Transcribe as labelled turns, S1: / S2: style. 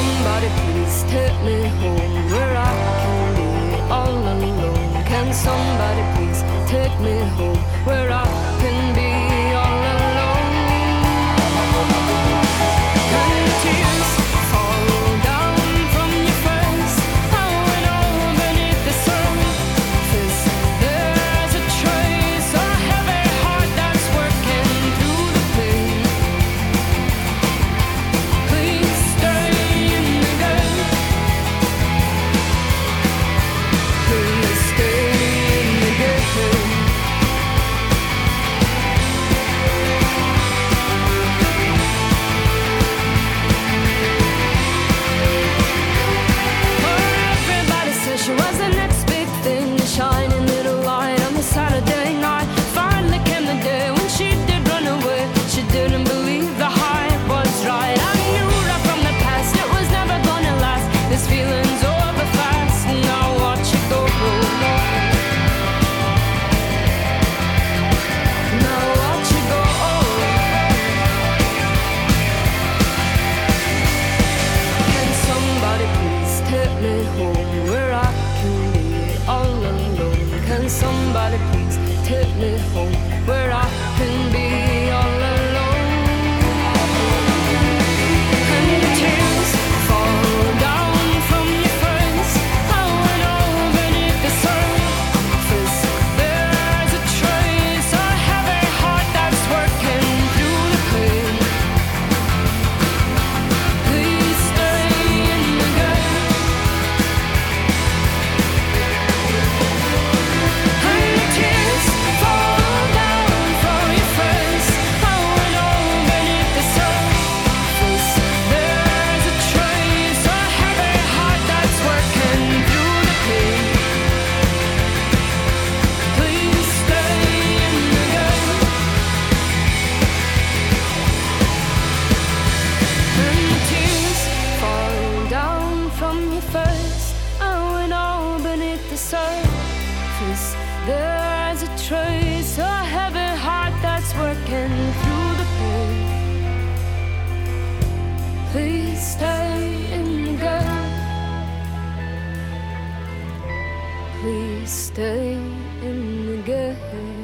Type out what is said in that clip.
S1: somebody please take me home where I can be all alone? Can somebody please take me home where I can be all alone? Can the tears fall down from your face? How and all beneath the surface there's a trace, a heavy heart that's working through the pain. Please stay in the game. Please stay in the game. Everybody said she was the next big thing, a shining little light on the Saturday night. Finally came the day when she did run away. She didn't believe the hype was right. I knew right from the past it was never gonna last. This feeling's over fast, now watch it go. Now watch it go. Can somebody please take me home where I can be all alone? Can somebody please take me home where I can be all alone? And the tears fall down from your face. How and all beneath the surface there's a trace, a heavy heart that's working through the pain. Please stay in the game. And the tears fall down from your face. How and all beneath the surface there's a trace, a heavy heart that's working through the pain. Please stay in the game. And the tears fall down from your face. Oh, and all beneath the surface there's a trace, a heavy heart that's working through the pain. Please stay in the game. Please stay in the game.